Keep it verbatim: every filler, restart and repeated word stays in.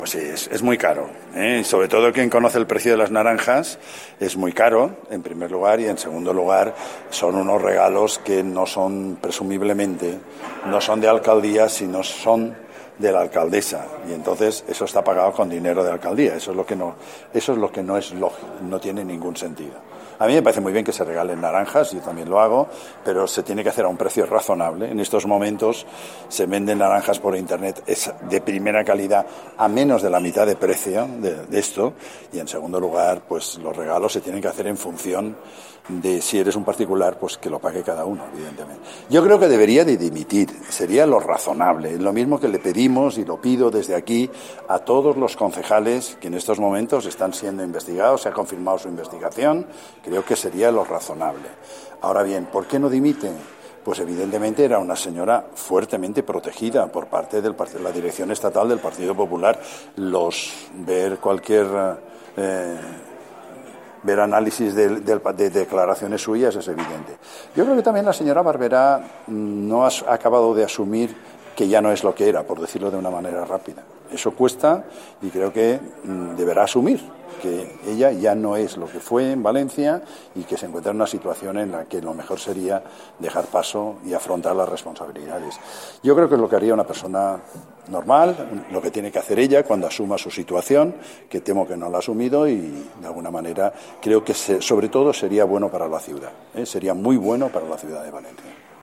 Pues sí, es, es muy caro, ¿eh? Y sobre todo quien conoce el precio de las naranjas, es muy caro, en primer lugar, y en segundo lugar, son unos regalos que no son, presumiblemente, no son de alcaldía, sino son de la alcaldesa, y entonces eso está pagado con dinero de alcaldía. Eso es lo que no, eso es lo que no es lógico, no tiene ningún sentido. A mí me parece muy bien que se regalen naranjas, yo también lo hago, pero se tiene que hacer a un precio razonable. En estos momentos se venden naranjas por internet, es de primera calidad, a menos de la mitad de precio de, de esto, y en segundo lugar, pues los regalos se tienen que hacer en función de si eres un particular, pues que lo pague cada uno, evidentemente. Yo creo que debería de dimitir, sería lo razonable, lo mismo que le pedimos y lo pido desde aquí a todos los concejales que en estos momentos están siendo investigados, se ha confirmado su investigación, creo que sería lo razonable. Ahora bien, ¿por qué no dimite? Pues evidentemente era una señora fuertemente protegida por parte de la dirección estatal del Partido Popular. Los ver cualquier eh, ver análisis de, de, de declaraciones suyas es evidente. Yo creo que también la señora Barberá no ha acabado de asumir que ya no es lo que era, por decirlo de una manera rápida. Eso cuesta y creo que mm, deberá asumir que ella ya no es lo que fue en Valencia y que se encuentra en una situación en la que lo mejor sería dejar paso y afrontar las responsabilidades. Yo creo que es lo que haría una persona normal, lo que tiene que hacer ella cuando asuma su situación, que temo que no la ha asumido, y de alguna manera creo que se, sobre todo sería bueno para la ciudad, ¿eh? Sería muy bueno para la ciudad de Valencia.